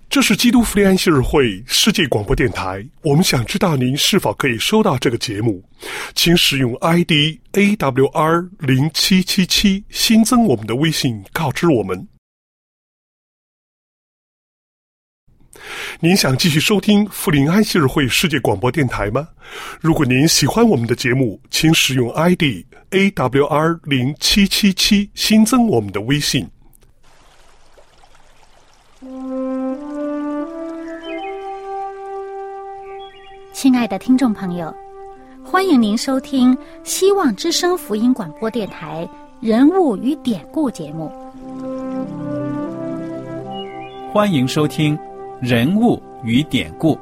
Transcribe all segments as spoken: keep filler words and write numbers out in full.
这是基督福音安息日会世界广播电台，我们想知道您是否可以收到这个节目，请使用 I D A W R 零七七七 新增我们的微信告知我们。您想继续收听福临安息日会世界广播电台吗？如果您喜欢我们的节目，请使用 I D A W R 零七七七 新增我们的微信。 亲爱的听众朋友，欢迎您收听希望之声福音广播电台人物与典故节目。 欢迎收听人物与典故。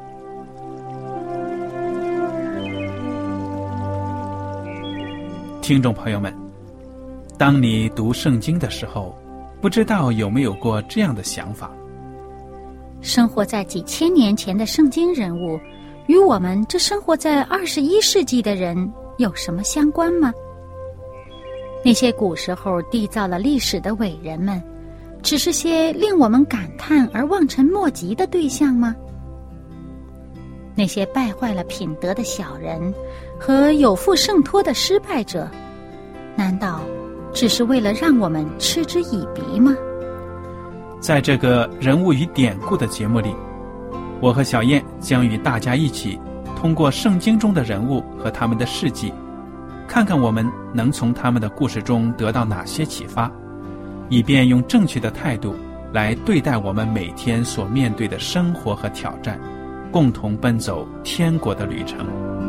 听众朋友们，当你读圣经的时候，不知道有没有过这样的想法： 生活在几千年前的圣经人物与我们这生活在二十一世纪的人有什么相关吗？那些古时候缔造了历史的伟人们，只是些令我们感叹而望尘莫及的对象吗？那些败坏了品德的小人和有负圣托的失败者，难道只是为了让我们嗤之以鼻吗？ 在这个人物与典故的节目里，我和小燕将与大家一起通过圣经中的人物和他们的事迹，看看我们能从他们的故事中得到哪些启发，以便用正确的态度来对待我们每天所面对的生活和挑战，共同奔走天国的旅程。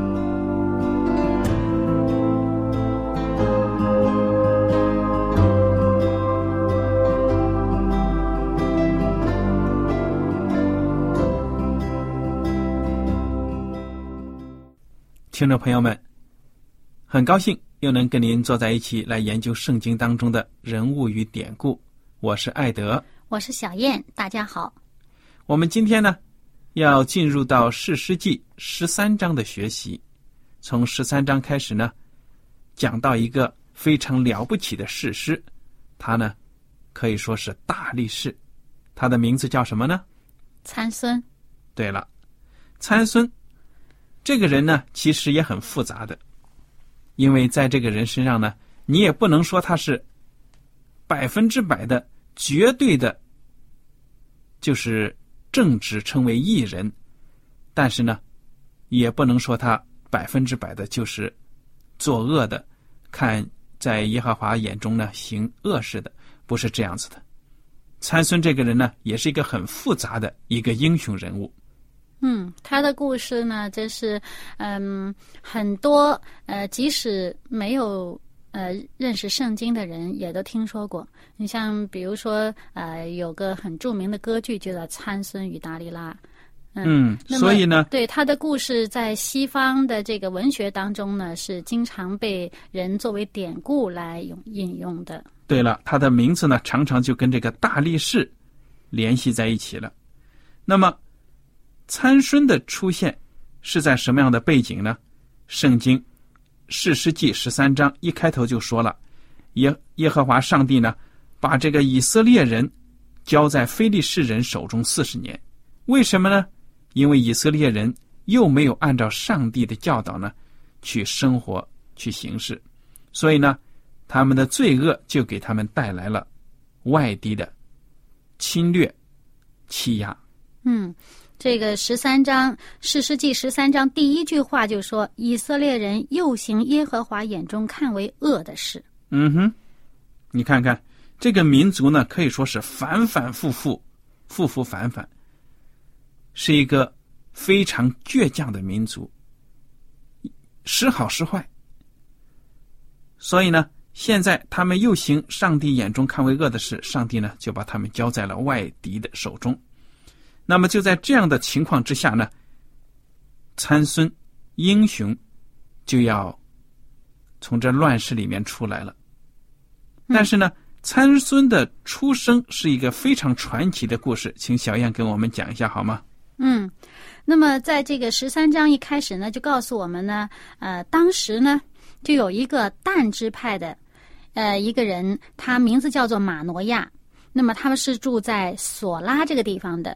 听众朋友们，很高兴又能跟您坐在一起来研究圣经当中的人物与典故。我是艾德， 我是小燕，大家好。 我们今天呢要进入到士师记十三章的学习。从十三章开始呢，讲到一个非常了不起的士师，他呢可以说是大力士。他的名字叫什么呢？ 参孙。 对了，参孙这个人呢其实也很复杂的，因为在这个人身上呢，你也不能说他是百分之百的绝对的就是正直称为义人，但是呢也不能说他百分之百的就是作恶的，看在耶和华眼中呢行恶事的，不是这样子的。参孙这个人呢也是一个很复杂的一个英雄人物。 嗯，他的故事呢，真是，嗯，很多呃，即使没有呃认识圣经的人，也都听说过。你像比如说，呃，有个很著名的歌剧，就叫《参孙与达利拉》。 嗯，嗯所以呢， 对他的故事在西方的这个文学当中呢，是经常被人作为典故来用引用的。 对了，他的名字呢，常常就跟这个大力士联系在一起了。那么参孙的出现是在什么样的背景呢？圣经士师记十三章一开头就说了，耶耶和华上帝呢，把这个以色列人交在非利士人手中四十年。为什么呢？因为以色列人又没有按照上帝的教导呢去生活去行事，所以呢他们的罪恶就给他们带来了外敌的侵略欺压。 嗯，这个十三章士师记十三章第一句话就说，以色列人又行耶和华眼中看为恶的事。 嗯哼，你看看这个民族呢，可以说是反反复复复复反反，是一个非常倔强的民族，时好时坏。所以呢现在他们又行上帝眼中看为恶的事，上帝呢就把他们交在了外敌的手中。那么就在这样的情况之下呢，参孙英雄就要从这乱世里面出来了。但是呢参孙的出生是一个非常传奇的故事，请小燕跟我们讲一下好吗？ 嗯，那么在这个十三章一开始呢，就告诉我们呢，呃，当时呢就有一个但支派的呃一个人，他名字叫做马挪亚，那么他们是住在索拉这个地方的。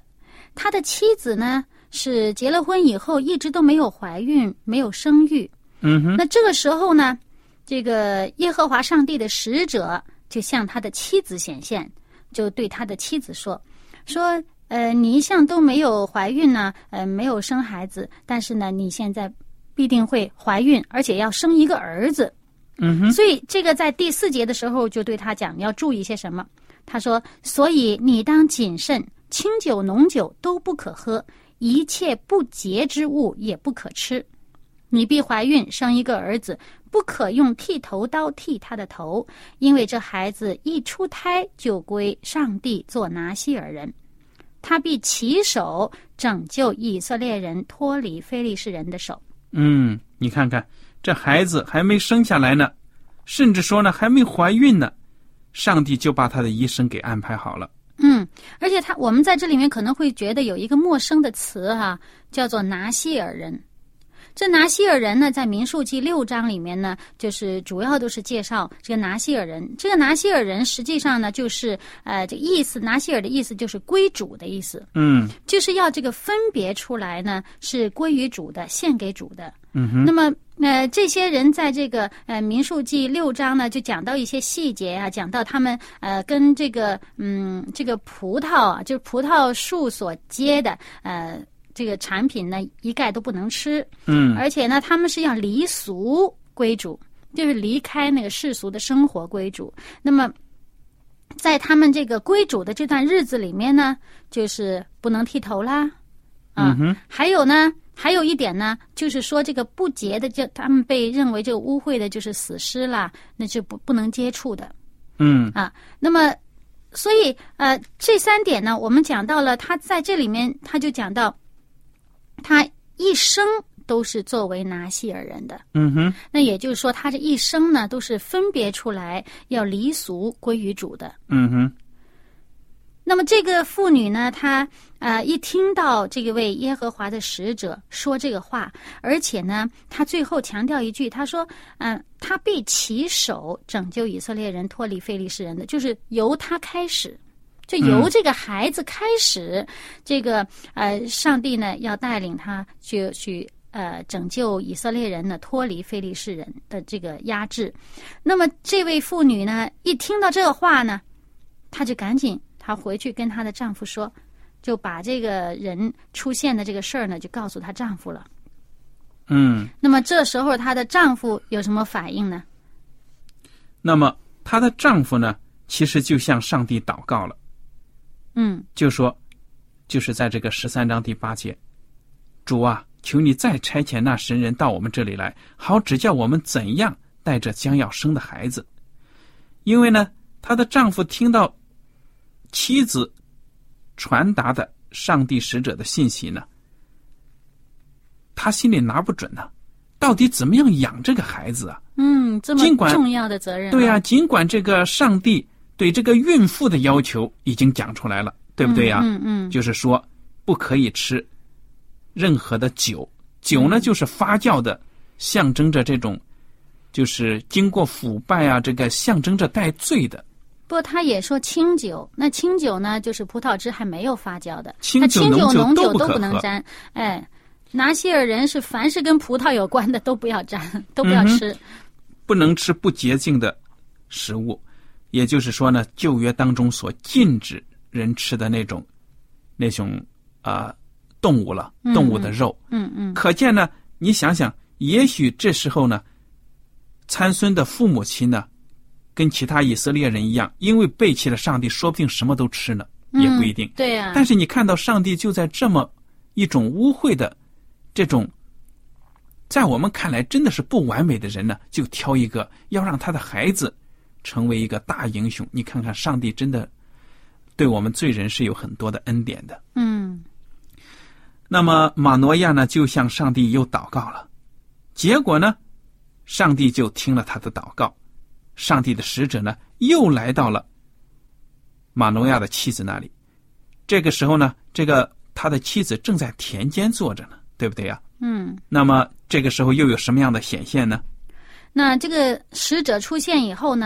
他的妻子呢是结了婚以后一直都没有怀孕，没有生育。 嗯哼。 那这个时候呢，这个耶和华上帝的使者就向他的妻子显现，就对他的妻子说说呃，你一向都没有怀孕呢，呃，没有生孩子，但是呢，你现在必定会怀孕，而且要生一个儿子。 嗯哼。 所以这个在第四节的时候就对他讲，你要注意些什么？他说，所以你当谨慎，清酒浓酒都不可喝，一切不洁之物也不可吃。你必怀孕生一个儿子，不可用剃头刀剃他的头，因为这孩子一出胎就归上帝做拿西尔人，他必起手拯救以色列人脱离非利士人的手。 嗯，你看看这孩子还没生下来呢，甚至说呢还没怀孕呢，上帝就把他的一生给安排好了。 嗯，而且他我们在这里面可能会觉得有一个陌生的词哈、啊，叫做拿西尔人。这拿西尔人呢，在民数记六章里面呢，就是主要都是介绍这个拿西尔人。这个拿西尔人实际上呢，就是呃，这个意思，拿西尔的意思就是归主的意思。 嗯， 就是要这个分别出来呢，是归于主的，献给主的。 嗯哼。 那么呃，这些人在这个呃民数记六章呢，就讲到一些细节啊，讲到他们呃跟这个嗯这个葡萄啊，就是葡萄树所结的呃。这个产品呢，一概都不能吃。 嗯， 而且呢，他们是要离俗归主，就是离开那个世俗的生活归主。那么，在他们这个归主的这段日子里面呢，就是不能剃头啦，啊， 嗯、 还有呢，还有一点呢，就是说这个不洁的，就他们被认为这个污秽的，就是死尸啦，那就不不能接触的。 嗯， 啊，那么，所以呃，这三点呢，我们讲到了，他在这里面他就讲到。他一生都是作为拿西尔人的， 嗯哼， 那也就是说，他这一生呢，都是分别出来要离俗归于主的， 嗯哼。 那么这个妇女呢，她呃一听到这个位耶和华的使者说这个话，而且呢，她最后强调一句，她说，嗯、呃，他必起手拯救以色列人脱离非利士人的，就是由他开始。就由这个孩子开始，嗯、这个呃，上帝呢要带领他去去呃拯救以色列人呢脱离非利士人的这个压制。那么这位妇女呢，一听到这个话呢，她就赶紧她回去跟她的丈夫说，就把这个人出现的这个事儿呢，就告诉她丈夫了。 嗯。 那么这时候她的丈夫有什么反应呢？ 那么她的丈夫呢，其实就向上帝祷告了。 嗯， 就说，就是在这个十三章第八节，主啊，求你再差遣那神人到我们这里来，好指教我们怎样带着将要生的孩子。因为呢，她的丈夫听到妻子传达的上帝使者的信息呢，他心里拿不准呢，到底怎么样养这个孩子啊？ 嗯，这么重要的责任、啊。 对呀、啊，尽管这个上帝对这个孕妇的要求已经讲出来了，对不对呀、啊？ 嗯 嗯, 嗯， 就是说不可以吃任何的酒，酒呢就是发酵的，象征着这种就是经过腐败啊，这个象征着带罪的。 不过他也说清酒，那清酒呢就是葡萄汁还没有发酵的， 清酒浓酒浓酒都不能沾。哎，拿西尔人是凡是跟葡萄有关的都不要沾，都不要吃、嗯、 不能吃不洁净的食物。也就是说呢，旧约当中所禁止人吃的那种那种啊、呃、动物了，动物的肉。 嗯 嗯, 嗯。 可见呢，你想想，也许这时候呢，参孙的父母亲呢，跟其他以色列人一样，因为背弃了上帝，说不定什么都吃呢，也不一定。 嗯、对呀、啊。 但是你看到上帝就在这么一种污秽的这种，在我们看来真的是不完美的人呢，就挑一个要让他的孩子成为一个大英雄。你看看上帝真的对我们罪人是有很多的恩典的。 嗯。 那么马挪亚呢就向上帝又祷告了，结果呢上帝就听了他的祷告，上帝的使者呢又来到了马挪亚的妻子那里。这个时候呢，这个他的妻子正在田间坐着呢，对不对呀、啊？ 嗯。 那么这个时候又有什么样的显现呢？ 那这个使者出现以后呢，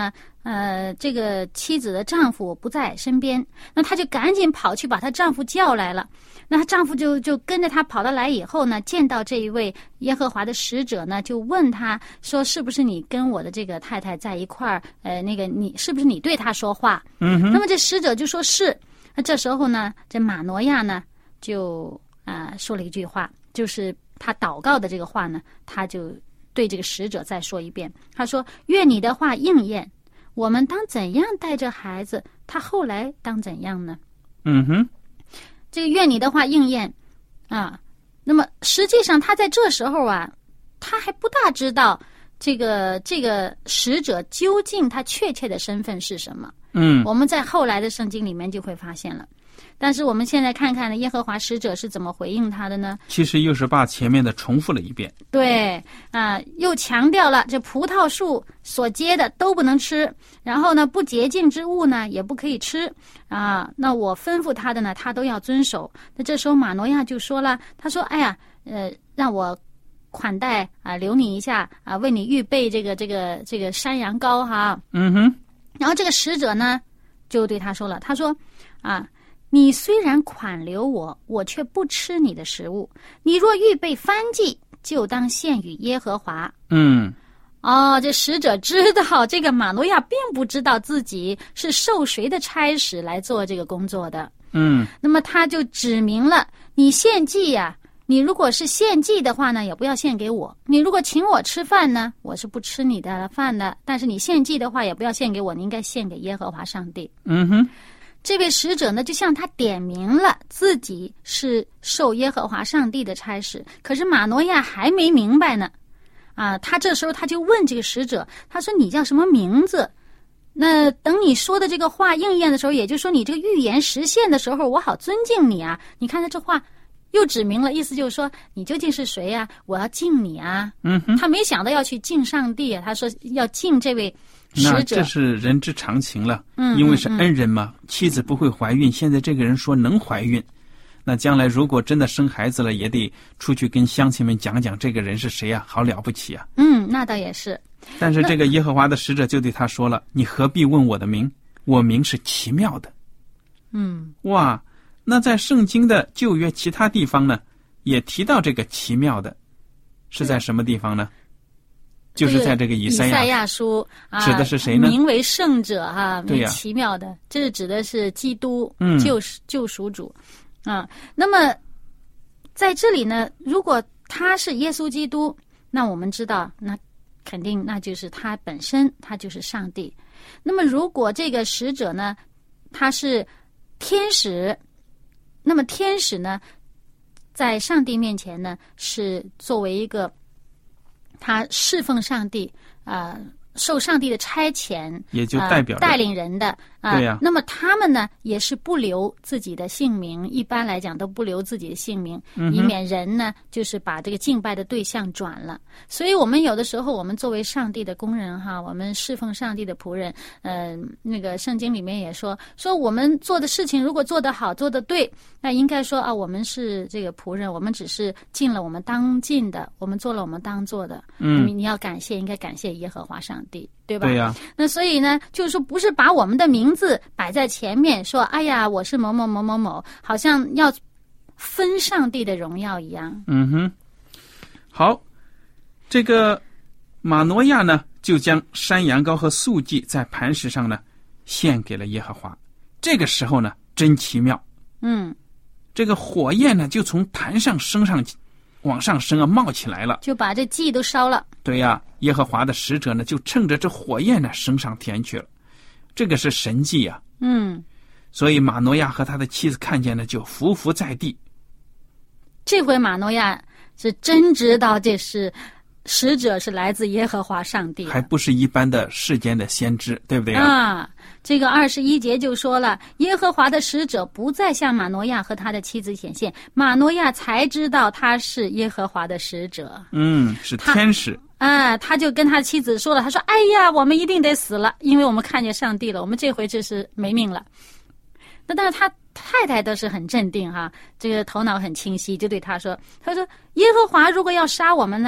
呃，这个妻子的丈夫不在身边，那她就赶紧跑去把她丈夫叫来了。那她丈夫就就跟着她跑到来以后呢，见到这一位耶和华的使者呢，就问他说：“是不是你跟我的这个太太在一块儿？呃，那个你是不是你对她说话？” 嗯哼。 那么这使者就说是。那这时候呢，这马挪亚呢就啊、呃、说了一句话，就是他祷告的这个话呢，他就对这个使者再说一遍。他说：“愿你的话应验。我们当怎样带着孩子，他后来当怎样呢？” 嗯哼， 这个愿你的话应验啊。那么实际上他在这时候啊，他还不大知道这个这个使者究竟他确切的身份是什么。 嗯， 我们在后来的圣经里面就会发现了。但是我们现在看看呢，耶和华使者是怎么回应他的呢？ 其实又是把前面的重复了一遍。 对啊、呃，又强调了这葡萄树所结的都不能吃，然后呢，不洁净之物呢也不可以吃啊。那我吩咐他的呢，他都要遵守。那这时候马挪亚就说了，他说：“哎呀，呃，让我款待啊，留你一下啊，为你预备这个这个这个山羊羔哈。” 嗯哼。 然后这个使者呢，就对他说了，他说：“啊。你虽然款留我，我却不吃你的食物。你若预备燔祭，就当献与耶和华。” 嗯， 哦，这使者知道这个马挪亚并不知道自己是受谁的差使来做这个工作的。 嗯， 那么他就指明了，你献祭呀、啊，你如果是献祭的话呢，也不要献给我；你如果请我吃饭呢，我是不吃你的饭的。但是你献祭的话，也不要献给我，你应该献给耶和华上帝。 嗯哼。 这位使者呢，就向他点明了自己是受耶和华上帝的差使。可是马挪亚还没明白呢，啊，他这时候他就问这个使者，他说：“你叫什么名字？那等你说的这个话应验的时候，也就是说你这个预言实现的时候，我好尊敬你啊。”你看他这话又指明了，意思就是说你究竟是谁呀、啊？我要敬你啊。 嗯哼。 他没想到要去敬上帝啊，他说要敬这位使者。 那这是人之常情了， 嗯， 因为是恩人嘛，嗯嗯、妻子不会怀孕，现在这个人说能怀孕，那将来如果真的生孩子了，也得出去跟乡亲们讲讲这个人是谁啊，好了不起啊。 嗯，那倒也是。 但是这个耶和华的使者就对他说了：“你何必问我的名？我名是奇妙的。” 嗯， 哇，那在圣经的旧约其他地方呢，也提到这个奇妙的，是在什么地方呢？就是在这个以赛亚、 以赛亚书啊， 指的是谁呢？ 名为圣者哈， 对呀， 奇妙的，这是指的是基督， 嗯， 救救赎主啊。那么在这里呢，如果他是耶稣基督，那我们知道，那肯定那就是他本身，他就是上帝。那么如果这个使者呢，他是天使，那么天使呢，在上帝面前呢，是作为一个他侍奉上帝啊、呃，受上帝的差遣， 也就代表、 呃、带领人的啊。 对呀。 那么他们呢，也是不留自己的姓名，一般来讲都不留自己的姓名， 嗯、 以免人呢就是把这个敬拜的对象转了。所以我们有的时候，我们作为上帝的工人哈，我们侍奉上帝的仆人，呃，那个圣经里面也说，说我们做的事情如果做得好，做得对，那应该说啊，我们是这个仆人，我们只是尽了我们当尽的，我们做了我们当做的。 嗯， 你要感谢，应该感谢耶和华上帝，对吧？ 对呀、啊。 那所以呢，就是说，不是把我们的名字摆在前面，说，哎呀，我是某某某某某，好像要分上帝的荣耀一样。 嗯哼，好，这个马挪亚呢，就将山羊羔和素祭在磐石上呢献给了耶和华。这个时候呢，真奇妙。 嗯， 这个火焰呢，就从坛上升上往上升啊，冒起来了， 就把这祭都烧了。 对呀、啊，耶和华的使者呢，就趁着这火焰呢升上天去了。这个是神迹啊。 嗯， 所以马挪亚和他的妻子看见呢，就伏伏在地。 这回马挪亚是真知道这是使者是来自耶和华上帝， 还不是一般的世间的先知，对不对啊？ 啊，这个二十一节就说了，耶和华的使者不再向马挪亚和他的妻子显现，马挪亚才知道他是耶和华的使者。 嗯，是天使。 啊，他就跟他妻子说了，他说：“哎呀，我们一定得死了，因为我们看见上帝了，我们这回就是没命了。”那但是他太太倒是很镇定哈，这个头脑很清晰，就对他说：“他说耶和华如果要杀我们呢，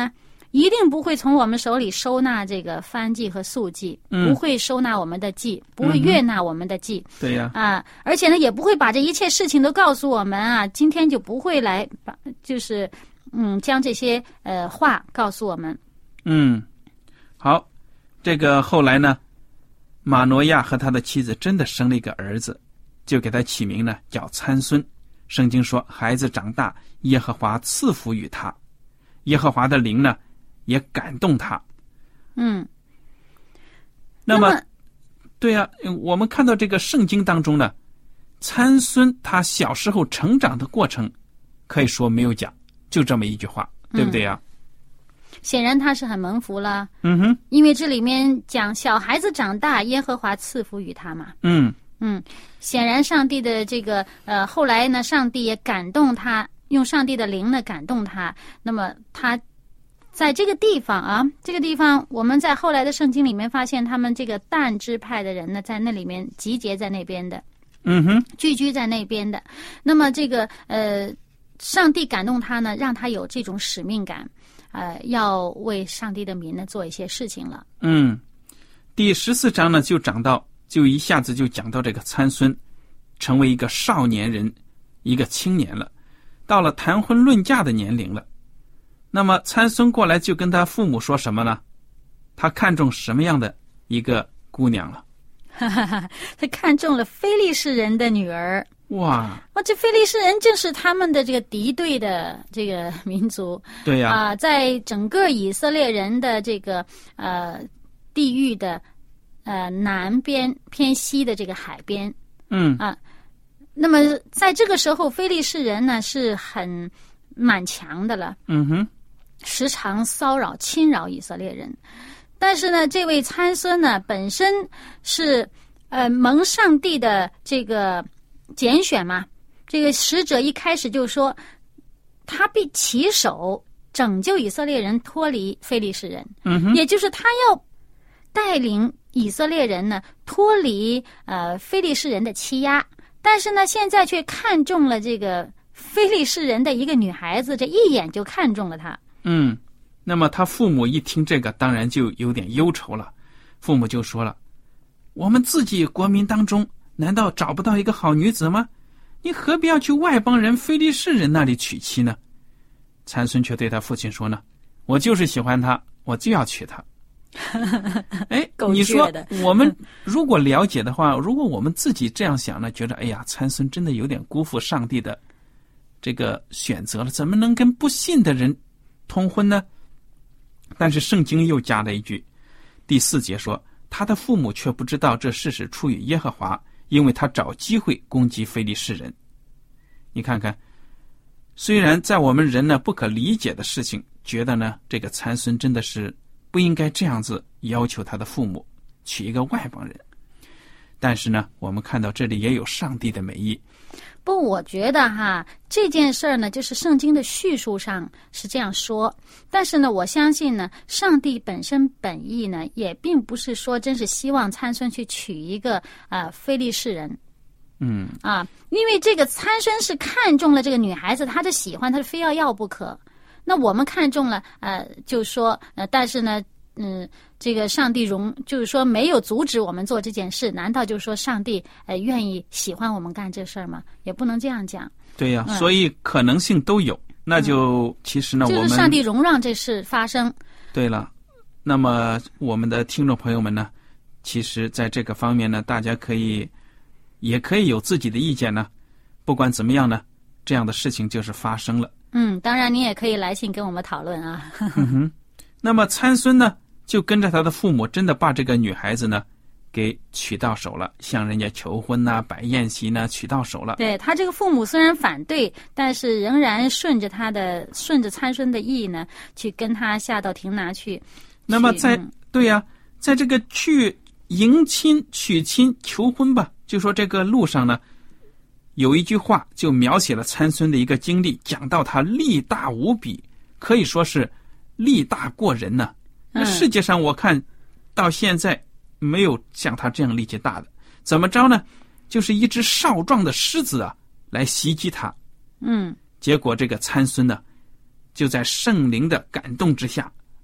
一定不会从我们手里收纳这个燔祭和素祭， 嗯、 不会收纳我们的祭，不会悦纳我们的祭。 嗯、对呀， 啊，而且呢，也不会把这一切事情都告诉我们啊。今天就不会来把，就是嗯，将这些呃话告诉我们。 嗯，好，这个后来呢，马诺亚和他的妻子真的生了一个儿子，就给他起名呢叫参孙。圣经说，孩子长大，耶和华赐福于他，耶和华的灵呢也感动他。 嗯， 那么，对啊，我们看到这个圣经当中呢，参孙他小时候成长的过程，可以说没有讲，就这么一句话，对不对呀、啊？ 嗯、显然他是很蒙福了。 嗯哼， 因为这里面讲小孩子长大，耶和华赐福于他嘛。 嗯嗯，显然上帝的这个呃，后来呢，上帝也感动他，用上帝的灵呢感动他。那么他在这个地方啊，这个地方我们在后来的圣经里面发现，他们这个但支派的人呢，在那里面集结在那边的， 嗯哼， 聚居在那边的。那么这个呃，上帝感动他呢，让他有这种使命感，呃，要为上帝的民呢做一些事情了。 嗯，第十四章呢就讲到。就一下子就讲到这个参孙成为一个少年人，一个青年了，到了谈婚论嫁的年龄了。那么参孙过来就跟他父母说什么呢？他看中什么样的一个姑娘了？ 哈哈哈，他看中了非利士人的女儿。 哇！ 哇，这非利士人正是他们的这个敌对的这个民族。 对呀、 啊、呃，在整个以色列人的这个呃地域的。呃，南边偏西的这个海边， 嗯啊，那么在这个时候，非利士人呢是很蛮强的了， 嗯哼， 时常骚扰侵扰以色列人。但是呢，这位参孙呢本身是呃蒙上帝的这个拣选嘛，这个使者一开始就说，他必起手拯救以色列人脱离非利士人， 嗯哼， 也就是他要带领以色列人呢脱离呃非利士人的欺压，但是呢现在却看中了这个非利士人的一个女孩子，这一眼就看中了她。 嗯，那么他父母一听这个，当然就有点忧愁了。父母就说了：“我们自己国民当中，难道找不到一个好女子吗？你何必要去外邦人非利士人那里娶妻呢？”参孙却对他父亲说呢：“我就是喜欢她，我就要娶她。”哎，你说我们如果了解的话，如果我们自己这样想呢，觉得哎呀，参孙真的有点辜负上帝的这个选择了，怎么能跟不信的人通婚呢？但是圣经又加了一句，第四节说，他的父母却不知道这事是出于耶和华，因为他找机会攻击非利士人。你看看，虽然在我们人呢不可理解的事情，觉得呢这个参孙真的是不应该这样子要求他的父母娶一个外邦人，但是呢我们看到这里也有上帝的美意。 不，我觉得哈，这件事儿呢，就是圣经的叙述上是这样说，但是呢，我相信呢，上帝本身本意呢，也并不是说真是希望参孙去娶一个呃非利士人， 嗯啊，因为这个参孙是看中了这个女孩子，他的喜欢，他是非要要不可。那我们看中了，呃，就说呃，但是呢。嗯，这个上帝容就是说没有阻止我们做这件事，难道就是说上帝呃愿意喜欢我们干这事儿吗？也不能这样讲。 对呀、啊嗯， 所以可能性都有。那就、嗯、其实呢，我们就是上帝容让这事发生。 对了，那么我们的听众朋友们呢，其实在这个方面呢，大家可以也可以有自己的意见呢。不管怎么样呢，这样的事情就是发生了。 嗯，当然你也可以来信跟我们讨论啊。 嗯哼，那么参孙呢？就跟着他的父母真的把这个女孩子呢给娶到手了，向人家求婚呐、啊、摆宴席呢，娶到手了。 对，他这个父母虽然反对，但是仍然顺着他的顺着参孙的意呢，去跟他下到亭拿去。 那么在、 嗯、 对呀、啊，在这个去迎亲、娶亲、求婚吧，就说这个路上呢，有一句话就描写了参孙的一个经历，讲到他力大无比，可以说是力大过人呢、啊。那世界上我看到现在没有像他这样力气大的，怎么着呢？就是一只少壮的狮子啊来袭击他。 嗯， 结果这个参孙呢就在圣灵的感动之下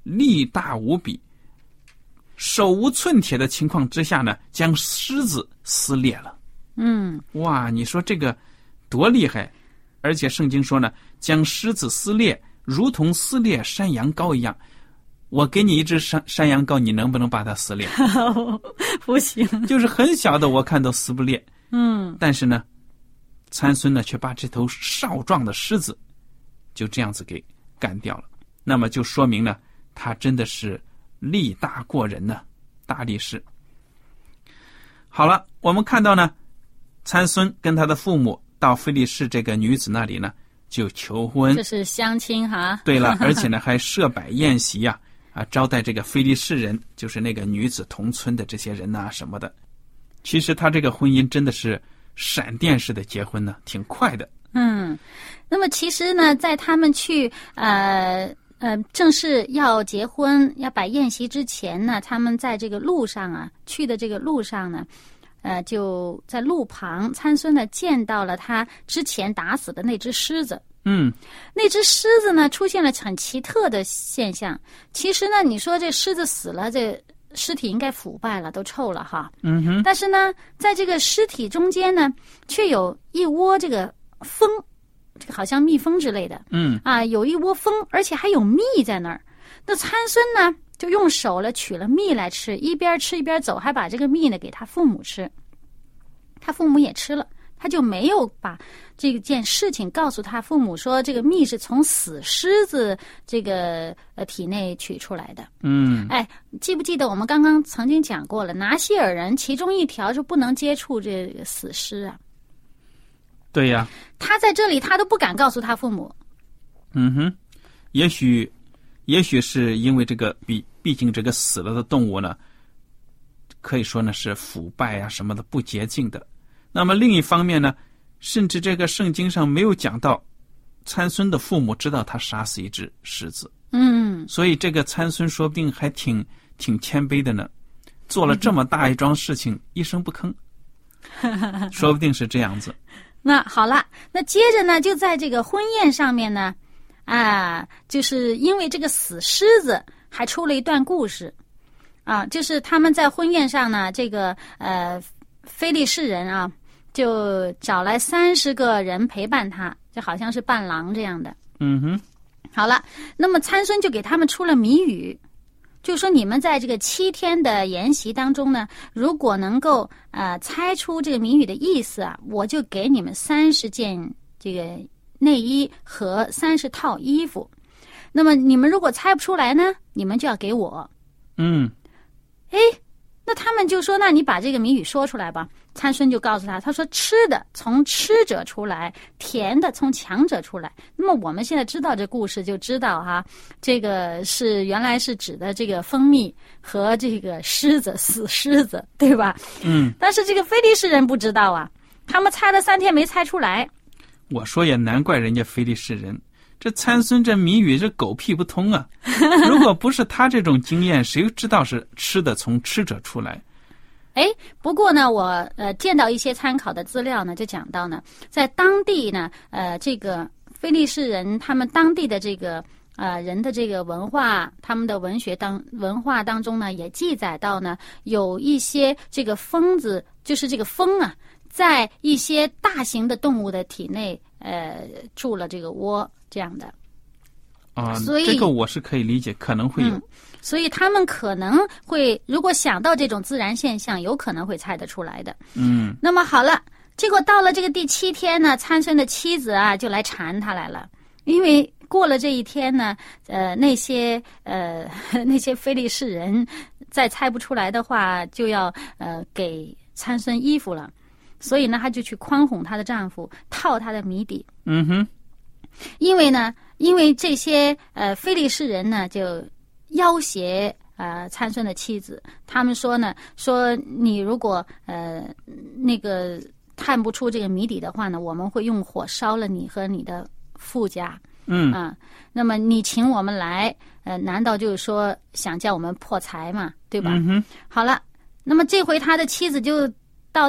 力大无比，手无寸铁的情况之下呢，将狮子撕裂了。 嗯， 哇，你说这个多厉害！而且圣经说呢，将狮子撕裂，如同撕裂山羊羔一样。我给你一只山山羊羔，你能不能把它撕裂？ 不行， 就是很小的，我看都撕不裂。 嗯， 但是呢，参孙呢却把这头少壮的狮子就这样子给干掉了。那么就说明呢，他真的是力大过人呢，大力士。好了，我们看到呢，参孙跟他的父母到非利士这个女子那里呢，就求婚。 这是相亲哈。 对了，而且呢还设摆宴席呀、啊，啊，招待这个非利士人，就是那个女子同村的这些人呐、啊、什么的。其实他这个婚姻真的是闪电式的结婚呢，挺快的。 嗯，那么其实呢，在他们去呃呃正式要结婚要摆宴席之前呢，他们在这个路上啊，去的这个路上呢，呃，就在路旁，参孙呢见到了他之前打死的那只狮子。 嗯， 那只狮子呢出现了很奇特的现象。其实呢，你说这狮子死了，这尸体应该腐败了，都臭了哈。 嗯哼。但是呢，在这个尸体中间呢，却有一窝这个蜂，这个好像蜜蜂之类的。 嗯啊，有一窝蜂，而且还有蜜在那儿。那参孙呢，就用手了取了蜜来吃，一边吃一边走，还把这个蜜呢给他父母吃。他父母也吃了，他就没有把这件事情告诉他父母，说这个蜜是从死狮子这个呃体内取出来的。 嗯， 哎，记不记得我们刚刚曾经讲过了？拿西尔人其中一条就不能接触这个死尸啊。 对呀。 他在这里他都不敢告诉他父母。 嗯哼，也许，也许是因为这个毕毕竟这个死了的动物呢，可以说呢是腐败啊什么的不洁净的。那么另一方面呢，甚至这个圣经上没有讲到参孙的父母知道他杀死一只狮子。 嗯， 所以这个参孙说不定还挺挺谦卑的呢，做了这么大一桩事情、嗯、一声不吭，说不定是这样子。 那好了，那接着呢，就在这个婚宴上面呢，啊，就是因为这个死狮子还出了一段故事，啊，就是他们在婚宴上呢，这个呃非利士人啊，就找来三十个人陪伴他，就好像是伴郎这样的。 嗯哼， 好了，那么参孙就给他们出了谜语。就说你们在这个七天的研习当中呢，如果能够呃猜出这个谜语的意思啊，我就给你们三十件这个内衣和三十套衣服。那么你们如果猜不出来呢，你们就要给我。 嗯， 哎，那他们就说，那你把这个谜语说出来吧。参孙就告诉他，他说吃的从吃者出来，甜的从强者出来。那么我们现在知道这故事，就知道哈，这个是原来是指的这个蜂蜜和这个狮子，死狮子，对吧？ 嗯。 但是这个非利士人不知道啊，他们猜了三天没猜出来。 我说也难怪人家非利士人，这参孙这谜语这狗屁不通啊！如果不是他这种经验，谁知道是吃的从吃者出来？ 哎，不过呢，我呃见到一些参考的资料呢，就讲到呢，在当地呢，呃，这个非利士人他们当地的这个呃人的这个文化，他们的文学当文化当中呢，也记载到呢，有一些这个疯子，就是这个蜂啊，在一些大型的动物的体内呃筑了这个窝这样的。 啊， 所以这个我是可以理解，可能会有。 嗯，所以他们可能会，如果想到这种自然现象，有可能会猜得出来的。 嗯， 那么好了，结果到了这个第七天呢，参孙的妻子啊就来缠他来了，因为过了这一天呢，呃，那些呃那些非利士人再猜不出来的话，就要呃给参孙衣服了，所以呢，他就去宽哄她的丈夫，套他的谜底。 嗯哼， 因为呢，因为这些呃非利士人呢就要挟呃参孙的妻子，他们说呢，说你如果呃那个探不出这个谜底的话呢，我们会用火烧了你和你的父家。 嗯啊，那么你请我们来，呃，难道就是说想叫我们破财嘛，对吧？ 嗯哼， 好了，那么这回他的妻子就到他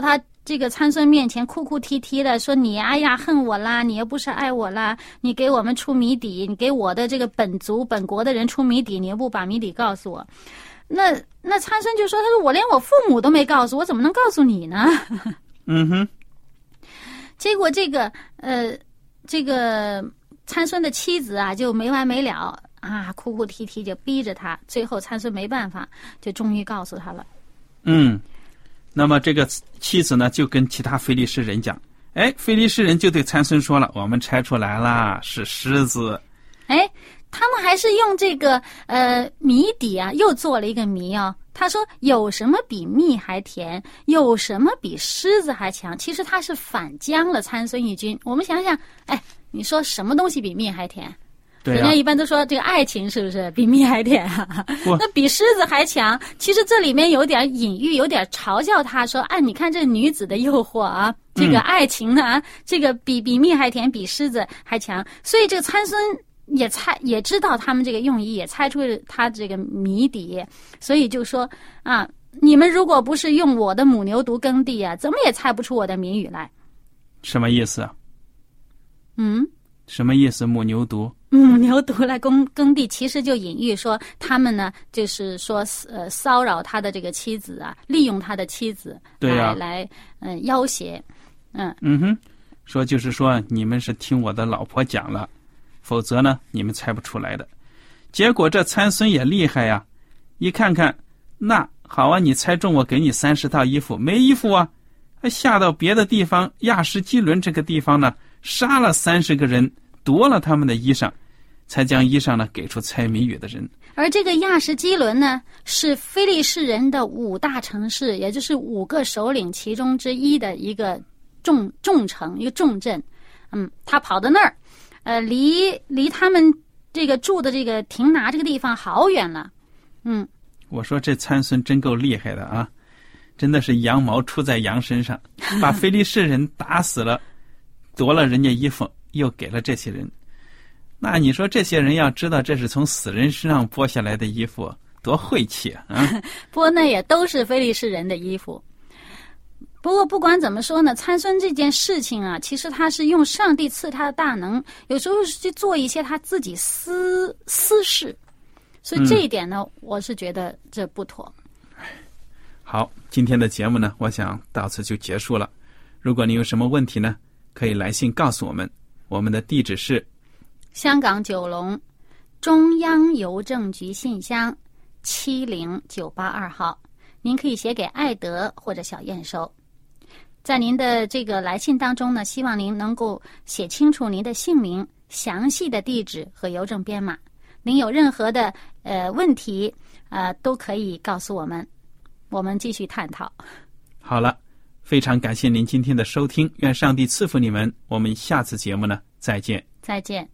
这个参孙面前哭哭啼啼的说，你哎呀恨我啦，你又不是爱我啦，你给我们出谜底，你给我的这个本族本国的人出谜底，你又不把谜底告诉我。那那参孙就说，他说我连我父母都没告诉我，怎么能告诉你呢？ 嗯哼。 结果这个呃这个参孙的妻子啊就没完没了啊，哭哭啼啼就逼着他，最后参孙没办法，就终于告诉他了。 嗯。那么这个妻子呢，就跟其他非利士人讲，哎，非利士人就对参孙说了，我们猜出来了，是狮子。 哎，他们还是用这个呃谜底啊，又做了一个谜哦。他说有什么比蜜还甜，有什么比狮子还强？其实他是反将了参孙一军。我们想想，哎，你说什么东西比蜜还甜？ 对啊， 人家一般都说这个爱情是不是比蜜还甜啊？那比狮子还强。其实这里面有点隐喻，有点嘲笑他说，哎，你看这女子的诱惑啊，这个爱情呢，嗯、这个比比蜜还甜，比狮子还强。所以这个参孙也猜也知道他们这个用意，也猜出他这个谜底，所以就说啊，你们如果不是用我的母牛犊耕地啊，怎么也猜不出我的谜语来。 什么意思啊？ 嗯。 什么意思？母牛犊？ 母牛犊来耕耕地，其实就隐喻说他们呢，就是说呃骚扰他的这个妻子啊，利用他的妻子来对啊来嗯、呃、要挟，嗯嗯哼，说就是说你们是听我的老婆讲了，否则呢你们猜不出来的。结果这参孙也厉害呀，一看看，那好啊，你猜中我给你三十套衣服，没衣服啊，下到别的地方亚什基伦这个地方呢，杀了三十个人，夺了他们的衣裳，才将衣裳呢给出猜谜语的人。 而这个亚什基伦呢，是非利士人的五大城市，也就是五个首领其中之一的一个重重城，一个重镇。嗯，他跑到那儿，呃，离离他们这个住的这个亭拿这个地方好远了。嗯， 我说这参孙真够厉害的啊，真的是羊毛出在羊身上，把非利士人打死了，夺了人家衣服，又给了这些人。那你说这些人要知道这是从死人身上剥下来的衣服，多晦气啊！ 不过那也都是非利士人的衣服。不过不管怎么说呢，参孙这件事情啊，其实他是用上帝赐他的大能，有时候是去做一些他自己私私事，所以这一点呢、嗯、我是觉得这不妥。 好，今天的节目呢，我想到此就结束了。如果你有什么问题呢，可以来信告诉我们，我们的地址是香港九龙中央邮政局信箱七零九八二号，您可以写给艾德或者小燕收。在您的这个来信当中呢，希望您能够写清楚您的姓名、详细的地址和邮政编码。您有任何的呃问题，呃都可以告诉我们，我们继续探讨。 好了，非常感谢您今天的收听，愿上帝赐福你们。我们下次节目呢，再见。 再见。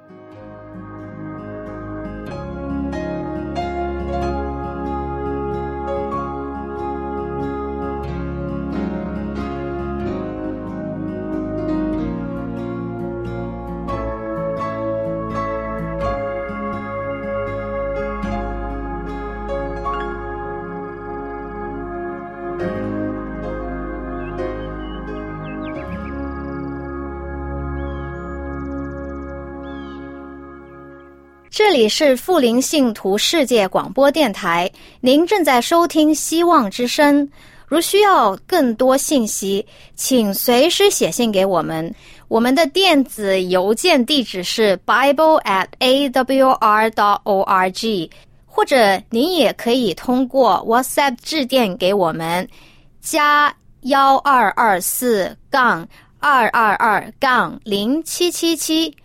这里是富林信徒世界广播电台，您正在收听希望之声。如需要更多信息，请随时写信给我们。我们的电子邮件地址是 bible at a w r dot org， 或者您也可以通过 WhatsApp 致电给我们，加幺二二四杠二二二杠零七七七。